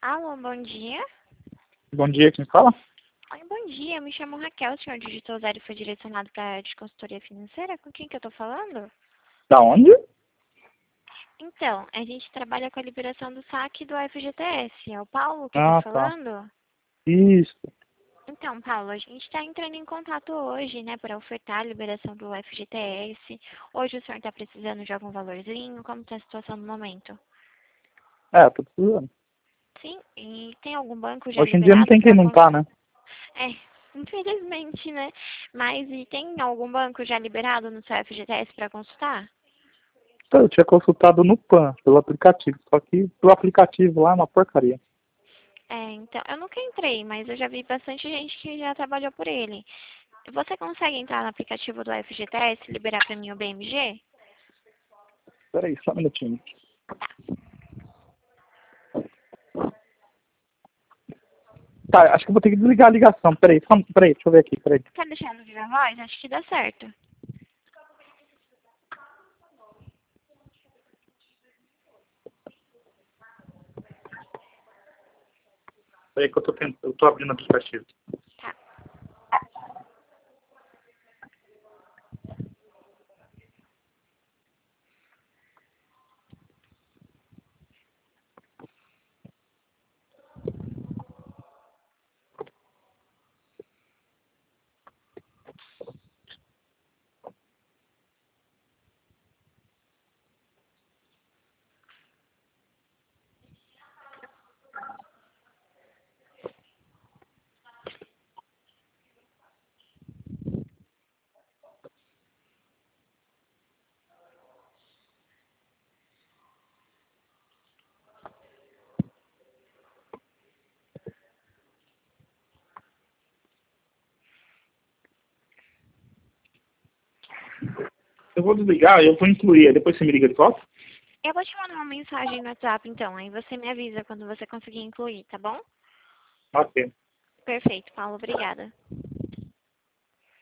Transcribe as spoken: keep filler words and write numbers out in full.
Alô, bom dia. Bom dia, quem fala? Oi, bom dia, eu me chamo Raquel, o senhor digitou zero e foi direcionado para a área de consultoria financeira? Com quem que eu tô falando? Da onde? Então, a gente trabalha com a liberação do saque do F G T S. É o Paulo que eu tô Ah, tá. falando? Isso. Então, Paulo, a gente está entrando em contato hoje, né, para ofertar a liberação do F G T S. Hoje o senhor está precisando de algum valorzinho? Como está a situação no momento? É, tô precisando. Sim, e tem algum banco já Hoje em dia não liberado tem quem para não tá, né? É, infelizmente, né? Mas e tem algum banco já liberado no seu F G T S para consultar? Então, eu tinha consultado no Pan, pelo aplicativo. Só que o aplicativo lá é uma porcaria. É, então, eu nunca entrei, mas eu já vi bastante gente que já trabalhou por ele. Você consegue entrar no aplicativo do F G T S e liberar para mim o B M G? Espera aí, só um minutinho. Tá, acho que eu vou ter que desligar a ligação. Peraí, só, peraí, deixa eu ver aqui, peraí. Quer deixar no viva voz? Acho que dá certo. Peraí que eu tô, tentando, eu tô abrindo o aplicativo. Tá. Eu vou desligar e eu vou incluir. Aí depois você me liga de volta? Eu vou te mandar uma mensagem no WhatsApp, então. Aí você me avisa quando você conseguir incluir, tá bom? Ok. Perfeito, Paulo. Obrigada.